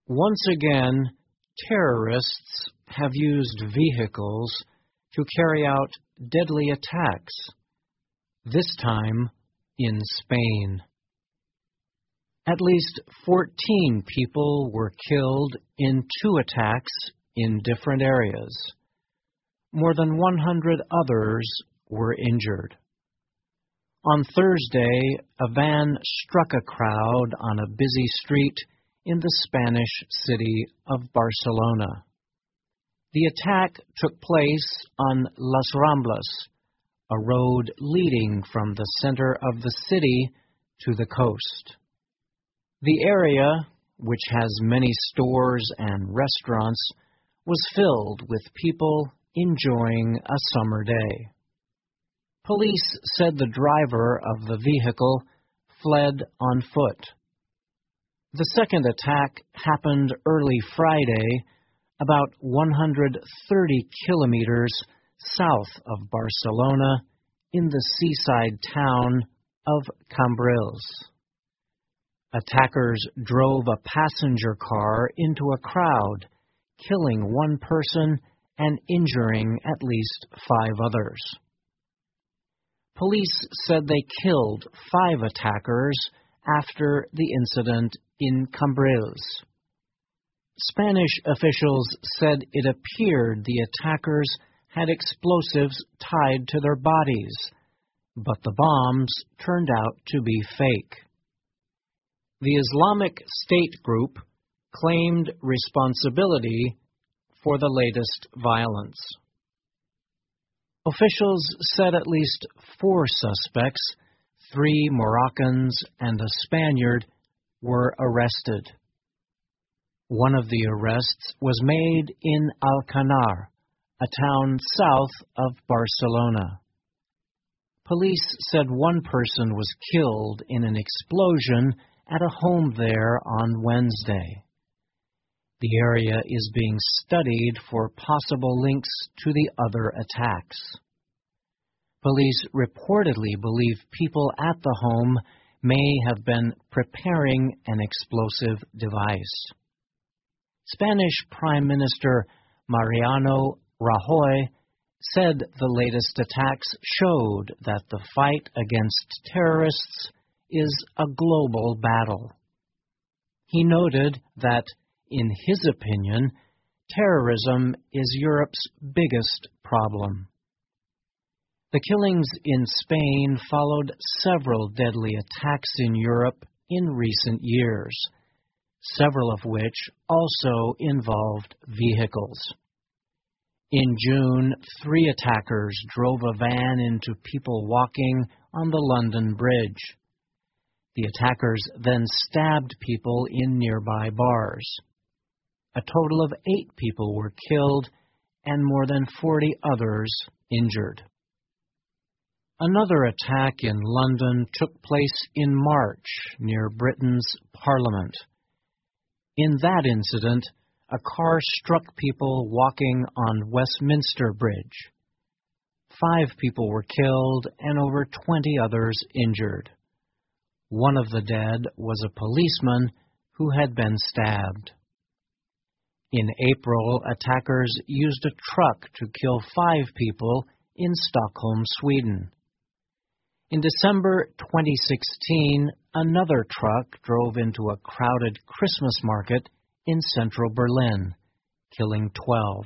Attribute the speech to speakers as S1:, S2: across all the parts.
S1: Once again, terrorists have used vehicles to carry out deadly attacks, this time in Spain. At least 14 people were killed in 2 attacks in different areas. More than 100 others were injured. On Thursday, a van struck a crowd on a busy street in the Spanish city of Barcelona. The attack took place on Las Ramblas, a road leading from the center of the city to the coast. The area, which has many stores and restaurants, was filled with people enjoying a summer day. Police said the driver of the vehicle fled on foot. The second attack happened early Friday, about 130 kilometers south of Barcelona, in the seaside town of Cambrils. Attackers drove a passenger car into a crowd, killing 1 person and injuring at least 5 others. Police said they killed 5 attackers after the incident in Cambrils. Spanish officials said it appeared the attackers had explosives tied to their bodies, but the bombs turned out to be fake. The Islamic State group claimed responsibility for the latest violence. Officials said at least 4 suspects, 3 Moroccans and a Spaniard, were arrested. One of the arrests was made in Alcanar, a town south of Barcelona. Police said 1 person was killed in an explosion at a home there on Wednesday. The area is being studied for possible links to the other attacks. Police reportedly believe people at the home may have been preparing an explosive device. Spanish Prime Minister Mariano Rajoy said the latest attacks showed that the fight against terrorists is a global battle. He noted that, in his opinion, terrorism is Europe's biggest problem. The killings in Spain followed several deadly attacks in Europe in recent years, several of which also involved vehicles. In June, 3 attackers drove a van into people walking on the London Bridge. The attackers then stabbed people in nearby bars. A total of 8 people were killed and more than 40 others injured. Another attack in London took place in March near Britain's Parliament. In that incident, a car struck people walking on Westminster Bridge. 5 people were killed and over 20 others injured. One of the dead was a policeman who had been stabbed. In April, attackers used a truck to kill 5 people in Stockholm, Sweden. In December 2016, another truck drove into a crowded Christmas market in central Berlin, killing 12.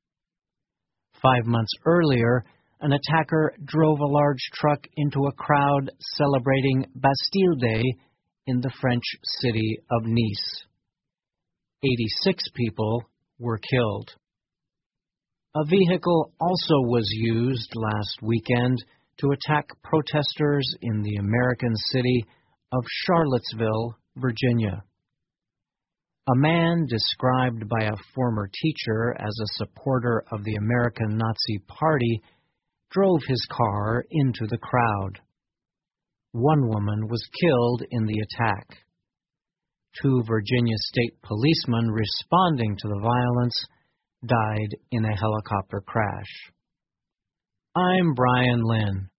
S1: 5 months earlier, an attacker drove a large truck into a crowd celebrating Bastille Day in the French city of Nice. 86 people were killed. A vehicle also was used last weekend to attack protesters in the American city of Charlottesville, Virginia. A man described by a former teacher as a supporter of the American Nazi Party drove his car into the crowd. 1 woman was killed in the attack. 2 Virginia State policemen responding to the violence died in a helicopter crash. I'm Brian Lynn.